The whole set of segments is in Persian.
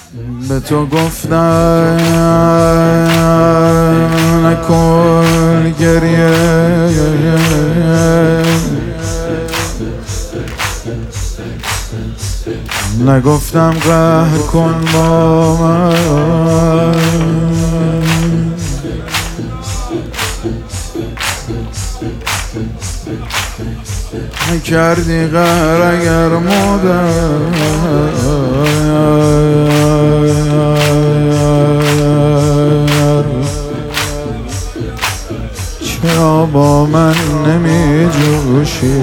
به تو گفتم نکن گریه، نگفتم قهر کن با من، نکردی قهر اگر مادر، چرا با من نمی جوشی،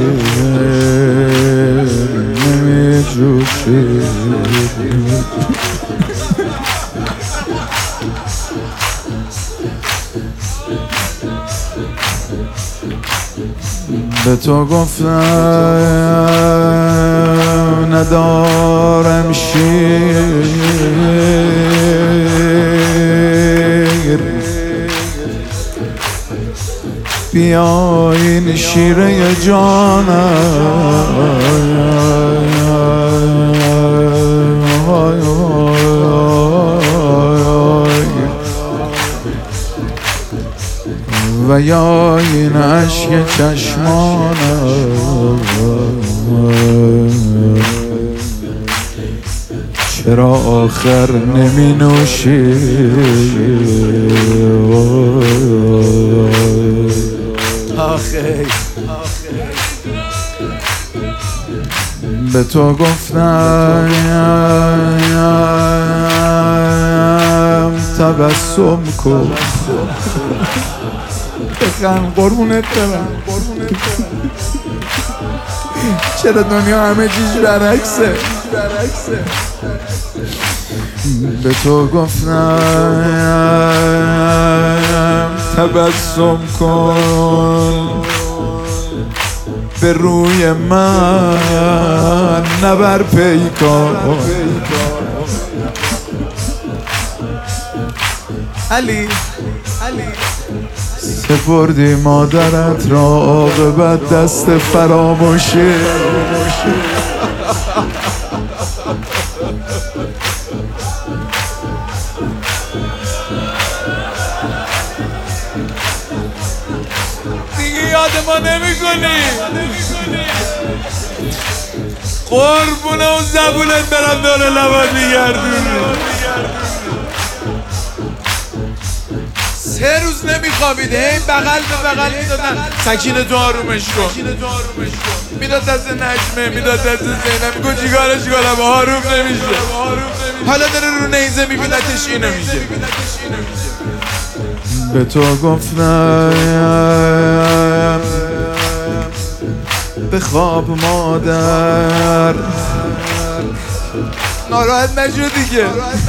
نمی جوشی. به تو گفتم ندارم شیر، بیا این شیره جانم و یا این عشق چشمانم، چرا آخر نمی نوشی؟ به تو گفتم تبسم کن، بخند قربونت برم. چرا دنیا همه چیز برعکسه؟ به تو گفتم تبسم کن، به روی من نبر پیکان. علی سپردی مادرت را عاقبت دست فراموشی، دیگه یاد ما نمی کنی. قربونه اون زبونت برم داره لبات میگردونی. 3 روز نمیخوابید، این بغل به بغل میدادن سکینه تو آرومش کن، میداد دست نجمه، میداد دست زینب، میگو چیکارش کنم آروم نمیشه. حالا داره رو نیزه میبینتش اینو میگه. به تو گفتم به خواب مادر، ناراحت نشو دیگه،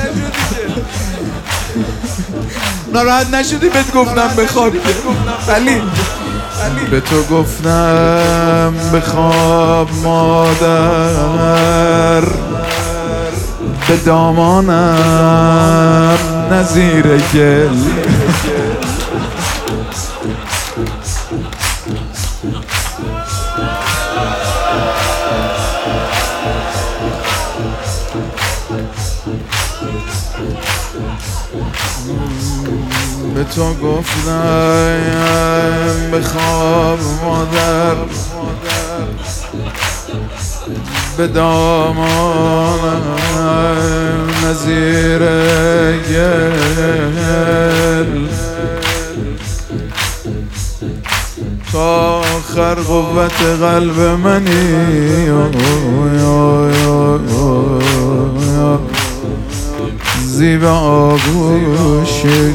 ناراحت نشدی بهت گفتم بخواب. ولی به تو گفتم بخواب مادر، به دامانم نظیر گل، به تو گفتم بخواب مادر، به دامانم نظیر گل، تا آخر قوت قلب منی زیب آغوشی.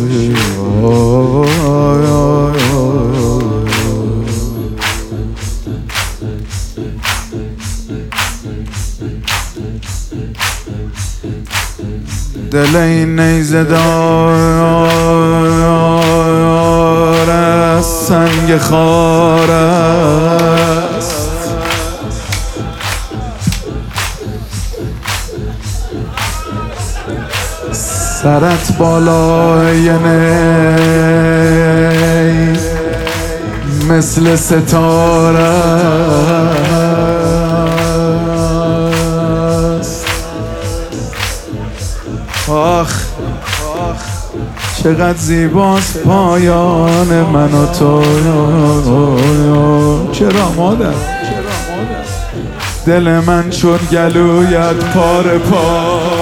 دل این نیزه دار از سنگ خار است، سرت بالای نی مثل ستاره است، آخ چقدر زیباست پایان من و تو. چرا مادر دل من شد گلویت پاره پاره.